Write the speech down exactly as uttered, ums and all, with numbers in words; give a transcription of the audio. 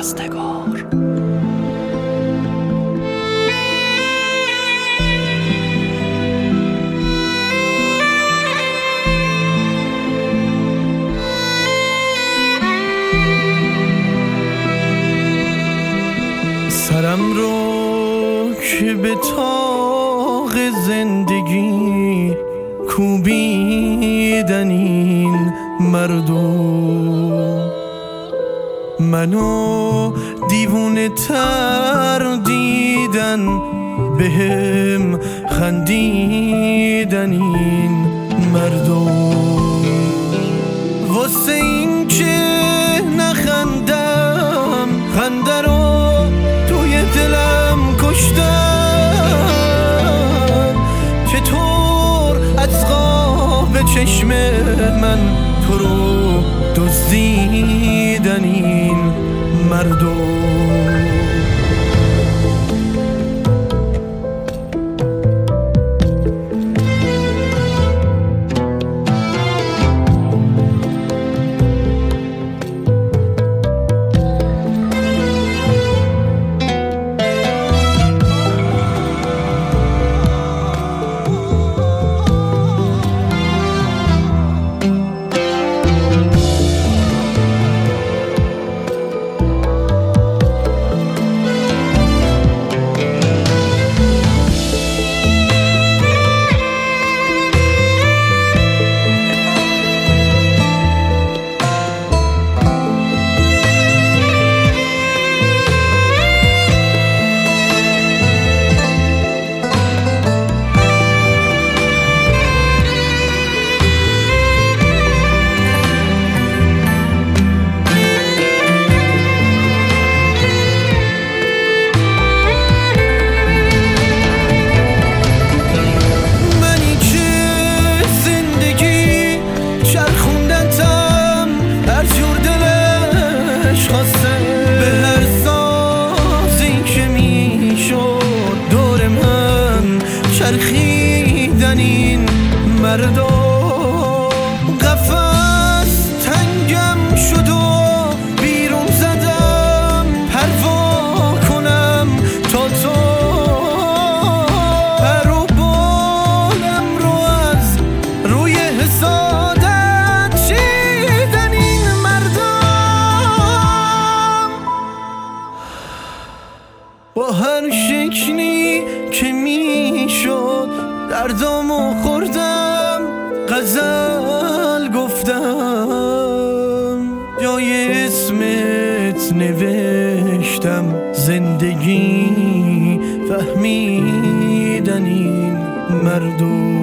رستگار. سرم رو که به طاق زندگی کوبیدن این مردم، منو دیوونه تر دیدن، بهم خندیدن این مردم. واسه این که نخندم خنده رو توی دلم کشتم، چطور از خواب چشم من تو رو دزدیدن این مردم. چرخیدن این مردم، قفس تنگم شد و بیرون زدم پروا کنم تا تو، پر و بالم رو از روی حسادت چیدن این مردم. با هر شکلی که میشد دردامو خوردم، غزل گفتم، جای اسمت نوشتم، زندگی فهمیدن این مردم.